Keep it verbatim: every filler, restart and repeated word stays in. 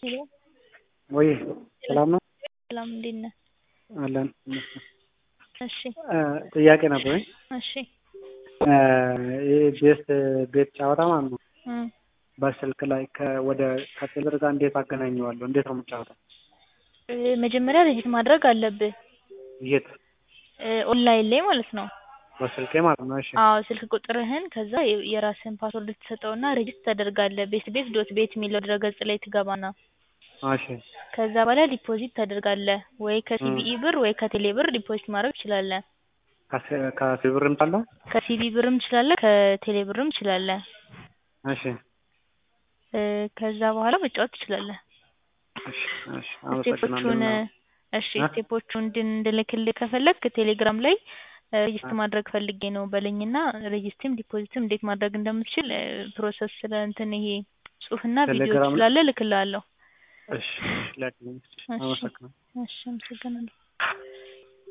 ሄሎ ወይ ሰላም ነው? ሰላም እንዴት ነህ? አለን። እሺ ጥያቄ ነበረኝ። እሺ ቤት ቤት ጫወታ ማለት ነው። እም በስልክ ላይ ወደ ከቴሌብር ጋር እንዴት አገናኘዋለሁ? እንዴት ነው የምጫወተው? መጀመሪያ ሬጅስተር ማድረግ አለብህ። የት? ኦንላይን ላይ ማለት ነው። በስልኬ ማለት ነው። እሺ አዎ ስልክ ቁጥርህን ከዛ የራስህን ፓስወርድ ትሰጠውና ሬጅስተር ታደርጋለህ። ቤት ቤት ዶት ቤት የሚለው ድረገጽ ላይ ትገባና እሺ ከዛ በኋላ ዲፖዚት ታደርጋለህ። ወይ ከሲቢኢ ብር ወይ ከቴሌ ብር ዲፖዚት ማድረግ ትችላለህ። ከሲቢ ብርም ታለው? ከሲቢ ብርም ትችላለህ፣ ከቴሌ ብርም ትችላለህ። እሺ ከዛ በኋላ መጫወት ትችላለህ። እሺ እሺ ስቴፖቹን አመሰግናለሁ። እሺ ስቴፖቹን እንድልክልህ ከፈለክ ቴሌግራም ላይ ሬጅስተር ማድረግ ፈልጌ ነው በለኝና ሬጅስተርም ዲፖዚትም እንዴት ማድረግ እንደምትችል ፕሮሰስ ስለ እንትን ይሄ ጽሁፍና ቪዲዮ ስላለ እልክልሃለሁ። እሺ ላኪልኝ። አመሰግናለሁ። እሺ አመሰግናለሁ።